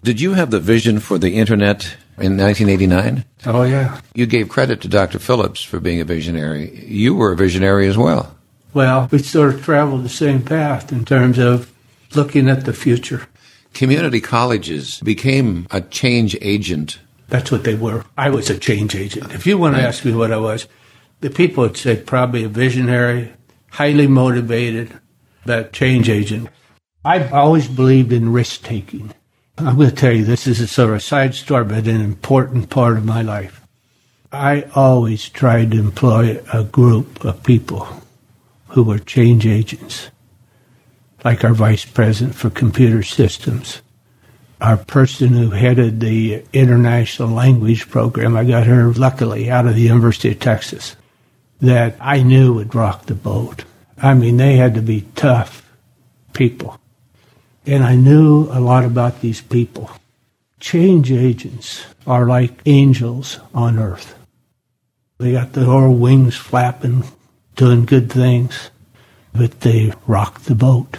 Did you have the vision for the Internet in 1989? Oh, yeah. You gave credit to Dr. Phillips for being a visionary. You were a visionary as well. Well, we sort of traveled the same path in terms of looking at the future. Community colleges became a change agent. That's what they were. I was a change agent. If you want to ask me what I was, the people would say probably a visionary, highly motivated, but change agent. I've always believed in risk-taking. I'm going to tell you, this is a sort of a side story, but an important part of my life. I always tried to employ a group of people who were change agents, like our vice president for computer systems. Our person who headed the international language program, I got her luckily out of the University of Texas, that I knew would rock the boat. I mean, they had to be tough people. And I knew a lot about these people. Change agents are like angels on earth. They got their little wings flapping, doing good things, but they rock the boat.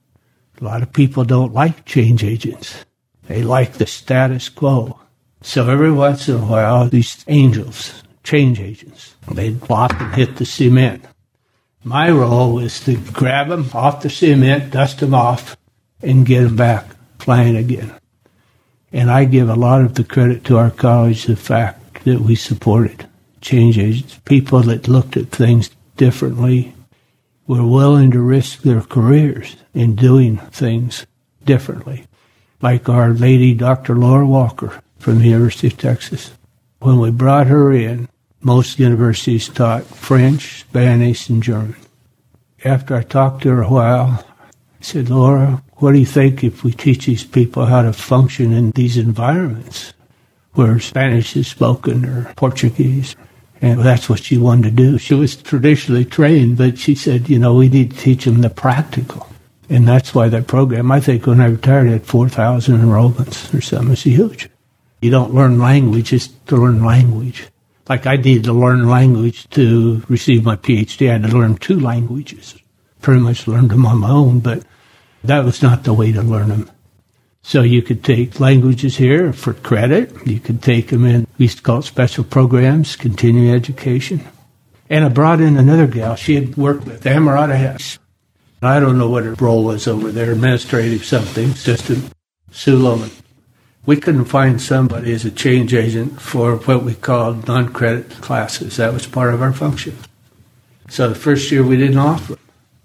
A lot of people don't like change agents. They like the status quo. So every once in a while, these angels, change agents, they'd flop and hit the cement. My role was to grab them off the cement, dust them off, and get them back flying again. And I give a lot of the credit to our college, the fact that we supported change agents, people that looked at things differently, were willing to risk their careers in doing things differently. Like our lady, Dr. Laura Walker from the University of Texas. When we brought her in, most universities taught French, Spanish, and German. After I talked to her a while, I said, Laura, what do you think if we teach these people how to function in these environments where Spanish is spoken or Portuguese? And that's what she wanted to do. She was traditionally trained, but she said, we need to teach them the practical. And that's why that program, I think when I retired, had 4,000 enrollments or something. It's huge. You don't learn language just to learn language. Like I needed to learn language to receive my PhD. I had to learn 2 languages. Pretty much learned them on my own, but that was not the way to learn them. So you could take languages here for credit. You could take them in, we used to call it special programs, continuing education. And I brought in another gal. She had worked with Amarada Hess. I don't know what her role was over there, administrative something, assistant, Sue Loman. We couldn't find somebody as a change agent for what we called non-credit classes. That was part of our function. So the first year we didn't offer it.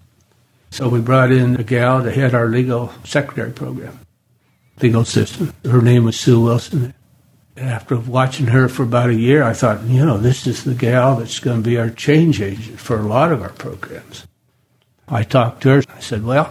So we brought in a gal to head our legal secretary program, legal assistant. Her name was Sue Wilson. And after watching her for about a year, I thought, this is the gal that's going to be our change agent for a lot of our programs. I talked to her. I said, well,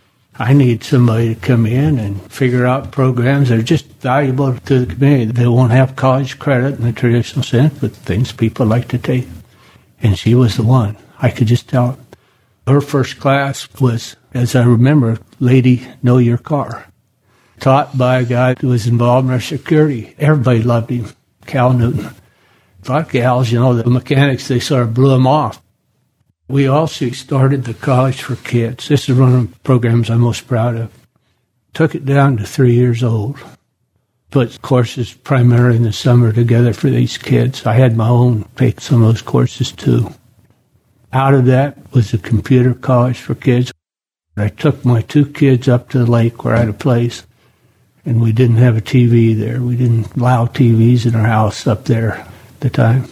I need somebody to come in and figure out programs that are just valuable to the community. They won't have college credit in the traditional sense, but things people like to take. And she was the one. I could just tell. Her first class was, as I remember, Lady Know Your Car, taught by a guy who was involved in our security. Everybody loved him, Cal Newton. A lot of gals, the mechanics, they sort of blew him off. We also started the College for Kids. This is one of the programs I'm most proud of. Took it down to 3 years old. Put courses primarily in the summer together for these kids. I had my own take some of those courses too. Out of that was the Computer College for Kids. I took my 2 kids up to the lake where I had a place, and we didn't have a TV there. We didn't allow TVs in our house up there at the time.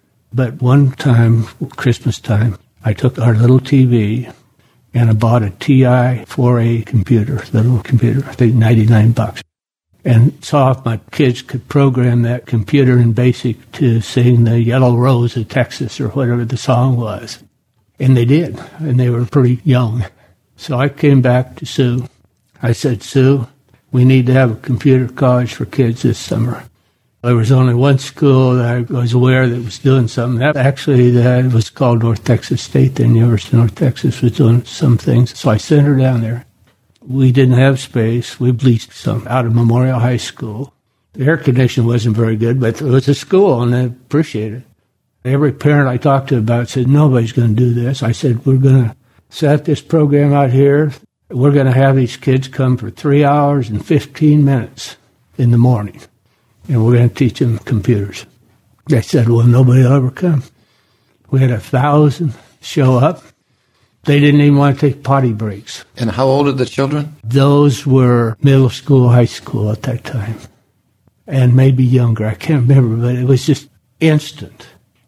But one time, Christmas time, I took our little TV and I bought a TI 4A computer, little computer, I think $99, and saw if my kids could program that computer in BASIC to sing the Yellow Rose of Texas or whatever the song was. And they did, and they were pretty young. So I came back to Sue. I said, Sue, we need to have a computer college for kids this summer. There was only one school that I was aware that was doing something. That was called North Texas State. The University of North Texas was doing some things. So I sent her down there. We didn't have space. We leased some out of Memorial High School. The air conditioning wasn't very good, but it was a school, and I appreciated it. Every parent I talked to about it said, nobody's going to do this. I said, we're going to set this program out here. We're going to have these kids come for 3 hours and 15 minutes. in the morning, and we're going to teach them computers. They said, well, nobody will ever come. We had 1,000 show up. They didn't even want to take potty breaks. And how old are the children? Those were middle school, high school at that time, and maybe younger. I can't remember, but it was just instant.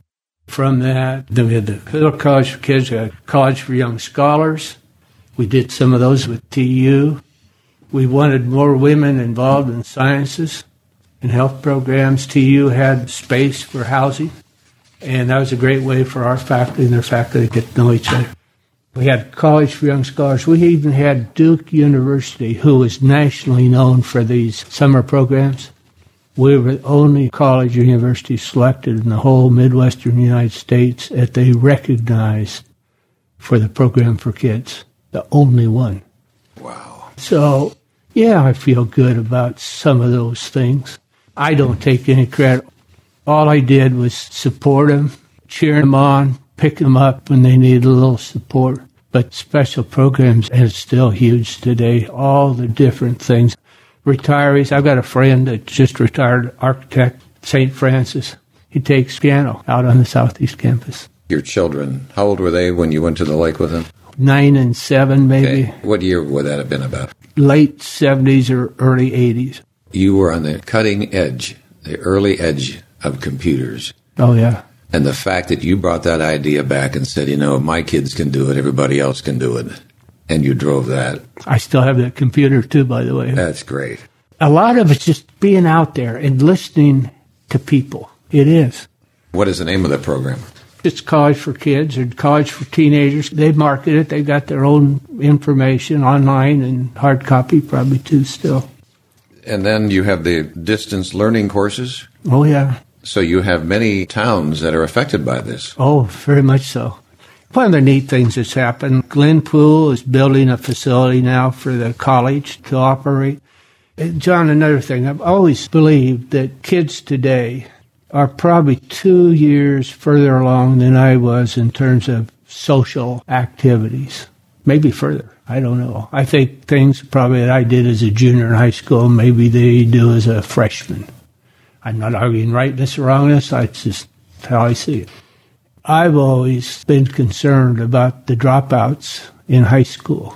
From that, then we had the Fiddler College for Kids, College for Young Scholars. We did some of those with TU. We wanted more women involved in sciences and health programs. TU had space for housing, and that was a great way for our faculty and their faculty to get to know each other. We had College for Young Scholars. We even had Duke University, who was nationally known for these summer programs. We were the only college or university selected in the whole Midwestern United States that they recognized for the program for kids. The only one. Wow. So, yeah, I feel good about some of those things. I don't take any credit. All I did was support them, cheer them on, pick them up when they need a little support. But special programs is still huge today, all the different things. Retirees, I've got a friend that just retired, architect, St. Francis. He takes piano out on the Southeast campus. Your children, how old were they when you went to the lake with them? 9 and 7, maybe. Okay. What year would that have been about? Late 70s or early 80s. You were on the cutting edge, the early edge of computers. Oh, yeah. And the fact that you brought that idea back and said, if my kids can do it, everybody else can do it. And you drove that. I still have that computer, too, by the way. That's great. A lot of it's just being out there and listening to people. It is. What is the name of the program? It's College for Kids or College for Teenagers. They market it. They've got their own information online and hard copy probably, too, still. And then you have the distance learning courses. Oh, yeah. So you have many towns that are affected by this. Oh, very much so. One of the neat things that's happened, Glenpool is building a facility now for the college to operate. And John, another thing, I've always believed that kids today are probably 2 years further along than I was in terms of social activities. Maybe further. I don't know. I think things probably that I did as a junior in high school, maybe they do as a freshman. I'm not arguing rightness or wrongness. That's just how I see it. I've always been concerned about the dropouts in high school.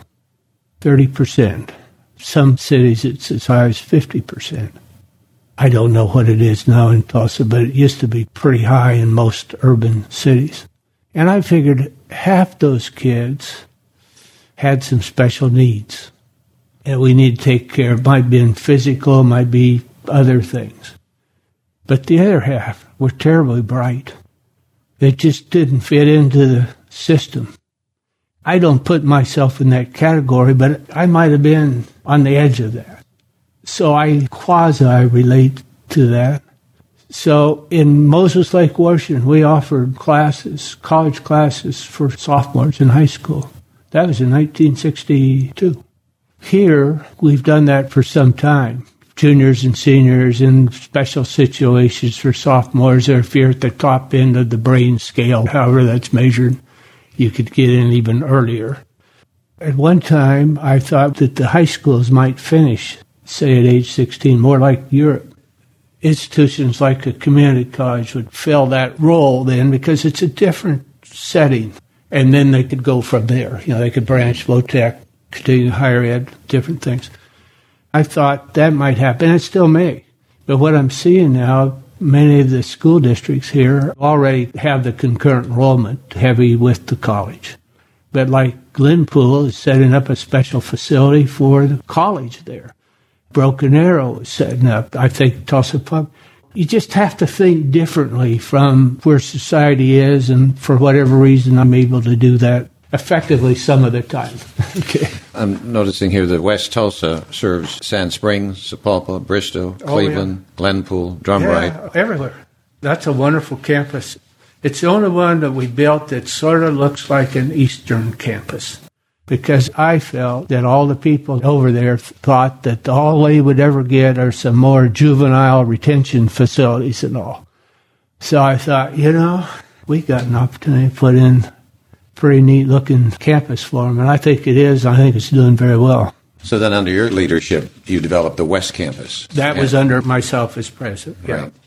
30%. Some cities it's as high as 50%. I don't know what it is now in Tulsa, but it used to be pretty high in most urban cities. And I figured half those kids had some special needs that we need to take care of. It might be in physical, might be other things. But the other half were terribly bright. They just didn't fit into the system. I don't put myself in that category, but I might have been on the edge of that. So I quasi-relate to that. So in Moses Lake, Washington, we offered classes, college classes for sophomores in high school. That was in 1962. Here, we've done that for some time. Juniors and seniors in special situations for sophomores, or if you're at the top end of the brain scale, however that's measured, you could get in even earlier. At one time, I thought that the high schools might finish, say at age 16, more like Europe. Institutions like a community college would fill that role then because it's a different setting. And then they could go from there. They could branch, low-tech, continue higher ed, different things. I thought that might happen. It still may. But what I'm seeing now, many of the school districts here already have the concurrent enrollment heavy with the college. But like Glenpool is setting up a special facility for the college there. Broken Arrow is setting up, I think, Tulsa Pub. You just have to think differently from where society is, and for whatever reason, I'm able to do that effectively some of the time. Okay. I'm noticing here that West Tulsa serves Sand Springs, Sapulpa, Bristow, Cleveland, Glenpool, Drumright. Yeah, everywhere. That's a wonderful campus. It's the only one that we built that sort of looks like an Eastern campus, because I felt that all the people over there thought that all they would ever get are some more juvenile retention facilities and all. So I thought, we got an opportunity to put in pretty neat-looking campus for them, and I think it is. I think it's doing very well. So then under your leadership, you developed the West Campus. That was under myself as president. Yeah. Right.